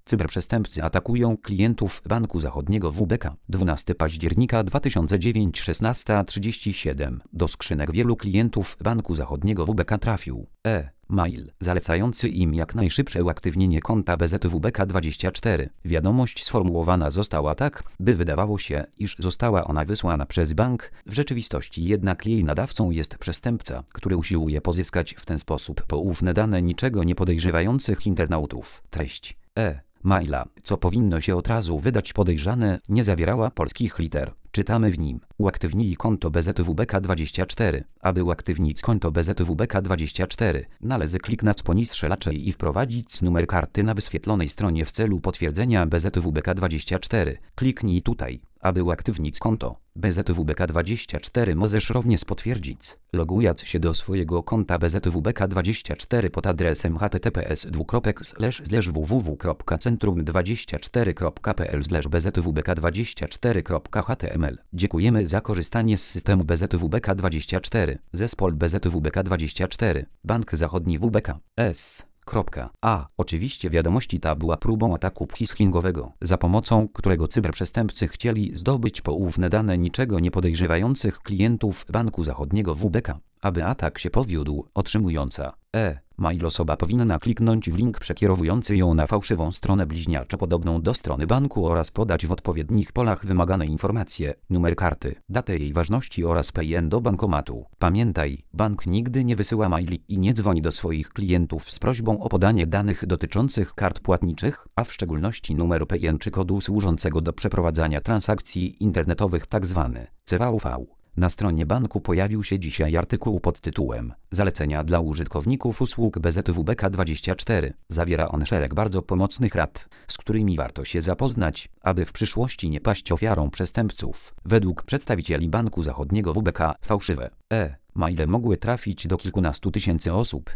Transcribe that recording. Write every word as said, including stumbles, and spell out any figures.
Cyberprzestępcy atakują klientów Banku Zachodniego W B K. dwunastego października dwa tysiące dziewiątego, szesnasta trzydzieści siedem. Do skrzynek wielu klientów Banku Zachodniego W B K trafił e-mail zalecający im jak najszybsze uaktywnienie konta B Z W B K dwadzieścia cztery. Wiadomość sformułowana została tak, by wydawało się, iż została ona wysłana przez bank. W rzeczywistości jednak jej nadawcą jest przestępca, który usiłuje pozyskać w ten sposób poufne dane niczego nie podejrzewających internautów. Treść e-maila, co powinno się od razu wydać podejrzane, nie zawierała polskich liter. Czytamy w nim: uaktywnij konto B Z W B K dwadzieścia cztery. Aby uaktywnić konto B Z W B K dwadzieścia cztery, należy kliknąć poniższe raczej i wprowadzić numer karty na wyświetlonej stronie w celu potwierdzenia B Z W B K dwadzieścia cztery. Kliknij tutaj, aby uaktywnić konto B Z W B K dwadzieścia cztery. Możesz również potwierdzić, logując się do swojego konta B Z W B K dwadzieścia cztery pod adresem h t t p s dwukropek slash slash w w w kropka centrum dwadzieścia cztery kropka p l slash b z w b k dwadzieścia cztery kropka h t m l. Dziękujemy za korzystanie z systemu B Z W B K dwadzieścia cztery. Zespół B Z W B K dwadzieścia cztery. Bank Zachodni W B K. S. A. Oczywiście wiadomości ta była próbą ataku phishingowego, za pomocą którego cyberprzestępcy chcieli zdobyć poufne dane niczego nie podejrzewających klientów Banku Zachodniego W B K. Aby atak się powiódł, otrzymująca e-mail osoba powinna kliknąć w link przekierowujący ją na fałszywą stronę bliźniaczo podobną do strony banku oraz podać w odpowiednich polach wymagane informacje, numer karty, datę jej ważności oraz PIN do bankomatu. Pamiętaj, bank nigdy nie wysyła maili i nie dzwoni do swoich klientów z prośbą o podanie danych dotyczących kart płatniczych, a w szczególności numeru PIN czy kodu służącego do przeprowadzania transakcji internetowych tzw. C V V. Na stronie banku pojawił się dzisiaj artykuł pod tytułem Zalecenia dla użytkowników usług B Z W B K dwadzieścia cztery. Zawiera on szereg bardzo pomocnych rad, z którymi warto się zapoznać, aby w przyszłości nie paść ofiarą przestępców. Według przedstawicieli Banku Zachodniego W B K fałszywe e-maile mogły trafić do kilkunastu tysięcy osób.